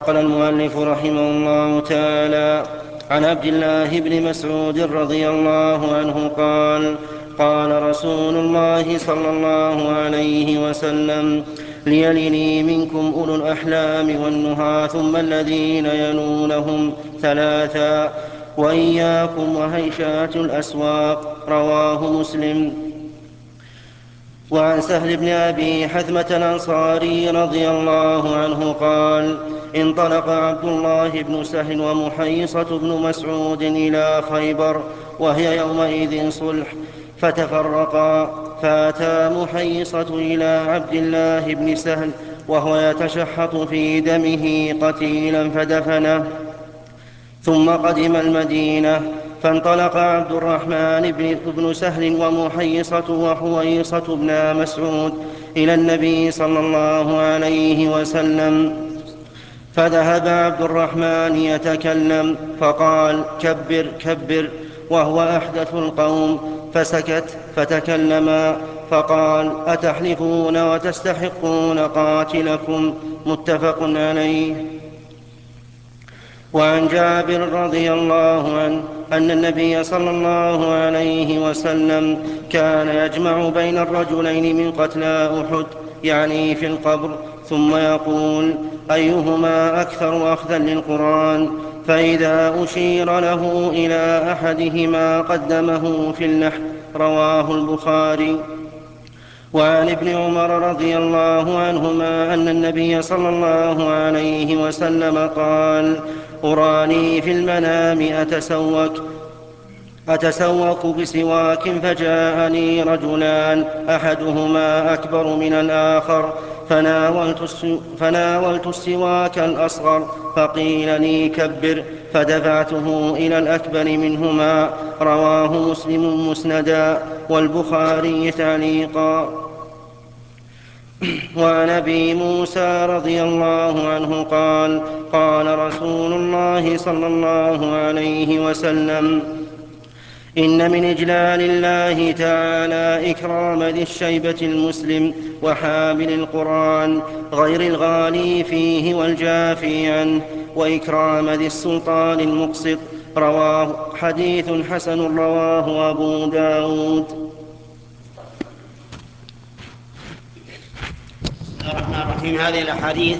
قال المؤلف رحمه الله تعالى: عن عبد الله بن مسعود رضي الله عنه قال: قال رسول الله صلى الله عليه وسلم: ليلني منكم أولو الأحلام والنهى ثم الذين يلونهم ثلاثا، وإياكم وهيشات الأسواق. رواه مسلم. وعن سهل بن أبي حثمة الأنصاري رضي الله عنه قال: انطلق عبد الله بن سهل ومحيصة بن مسعود إلى خيبر وهي يومئذ صلح، فتفرقا، فأتى محيصة إلى عبد الله بن سهل وهو يتشحط في دمه قتيلا فدفنه، ثم قدم المدينة. فانطلق عبد الرحمن بن سهل ومحيصة وحويصة بن مسعود إلى النبي صلى الله عليه وسلم، فذهب عبد الرحمن يتكلم فقال: كبر كبر، وهو أحدث القوم، فسكت. فتكلما فقال: أتحلفون وتستحقون قاتلكم؟ متفق عليه. وعن جابر رضي الله عنه أن النبي صلى الله عليه وسلم كان يجمع بين الرجلين من قتلى أحد، يعني في القبر، ثم يقول: أيهما أكثر أخذا للقرآن؟ فإذا أشير له إلى أحدهما قدمه في اللحد. رواه البخاري. وعن ابن عمر رضي الله عنهما أن النبي صلى الله عليه وسلم قال: أراني في المنام أتسوك بسواك، فجاءني رجلان أحدهما أكبر من الآخر، فناولت السواك الأصغر، فقيل لي: كبر، فدفعته إلى الأكبر منهما. رواه مسلم مسندا والبخاري تعليقا. وعن أبي موسى رضي الله عنه قال: قال رسول الله صلى الله عليه وسلم: إن من إجلال الله تعالى إكرام ذي الشيبة المسلم وحامل القرآن، غير الغالي فيه والجافي عنه، وإكرام ذي السلطان المقسط. رواه حديث حسن، رواه أبو داود. بسم الله الرحمن الرحيم. هذه الأحاديث